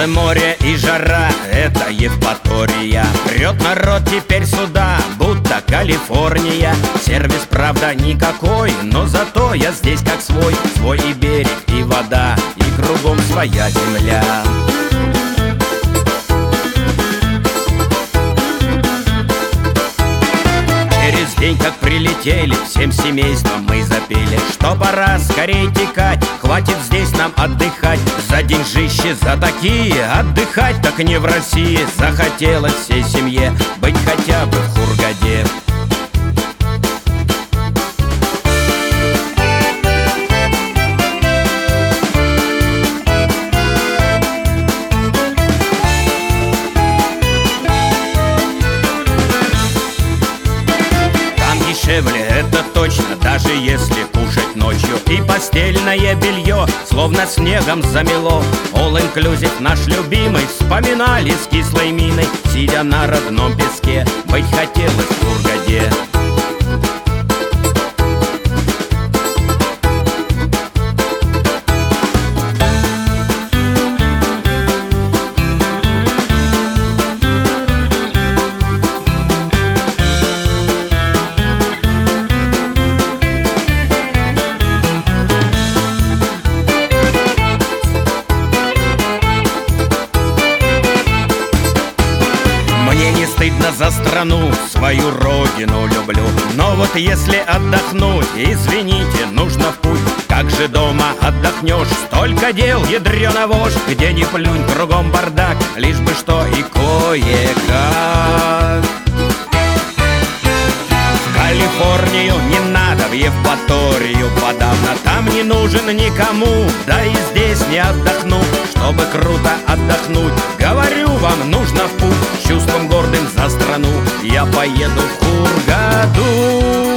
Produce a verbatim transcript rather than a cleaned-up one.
Белое море и жара — это Евпатория. Прет народ теперь сюда, будто Калифорния. Сервис, правда, никакой, но зато я здесь как свой. Свой и берег, и вода, и кругом своя земля. Через день, как прилетели, всем семейством мы запели, что пора скорей текать, хватит здесь нам отдыхать. За деньжище, за такие, отдыхать так не в России. Захотелось всей семье быть хотя бы в Хургаде. Это точно, даже если кушать ночью. И постельное белье словно снегом замело. All inclusive наш любимый вспоминали с кислой миной, сидя на родном песке. Быть хотелось в Хургаде. Стыдно за страну, свою родину люблю. Но вот если отдохнуть, извините, нужно в путь. Как же дома отдохнешь, столько дел, ядрёна вошь. Где ни плюнь, кругом бардак, лишь бы что и кое-как. В Калифорнию не надо, в Евпаторию подавно. Там не нужен никому, да и здесь не отдохну. Чтобы круто отдохнуть, говорю вам, нужно в путь. С чувством гордым за страну я поеду в Хургаду.